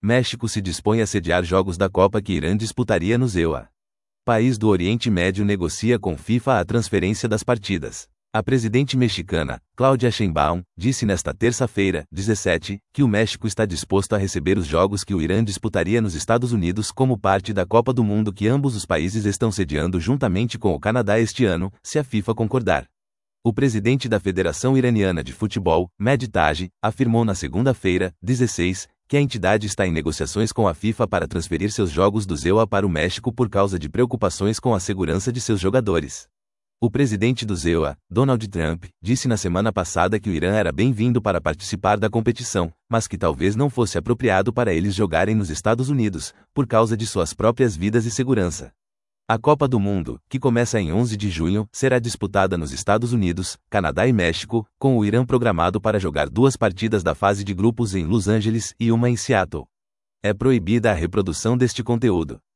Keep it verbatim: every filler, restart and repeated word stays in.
México se dispõe a sediar jogos da Copa que Irã disputaria no ZEUA. País do Oriente Médio negocia com FIFA a transferência das partidas. A presidente mexicana, Claudia Sheinbaum, disse nesta terça-feira, dezessete, que o México está disposto a receber os jogos que o Irã disputaria nos Estados Unidos como parte da Copa do Mundo que ambos os países estão sediando juntamente com o Canadá este ano, se a FIFA concordar. O presidente da Federação Iraniana de Futebol, Mehdi Taji, afirmou na segunda-feira, dezesseis, que a entidade está em negociações com a FIFA para transferir seus jogos do ZEUA para o México por causa de preocupações com a segurança de seus jogadores. O presidente do ZEUA, Donald Trump, disse na semana passada que o Irã era bem-vindo para participar da competição, mas que talvez não fosse apropriado para eles jogarem nos Estados Unidos, por causa de suas próprias vidas e segurança. A Copa do Mundo, que começa em onze de junho, será disputada nos Estados Unidos, Canadá e México, com o Irã programado para jogar duas partidas da fase de grupos em Los Angeles e uma em Seattle. É proibida a reprodução deste conteúdo.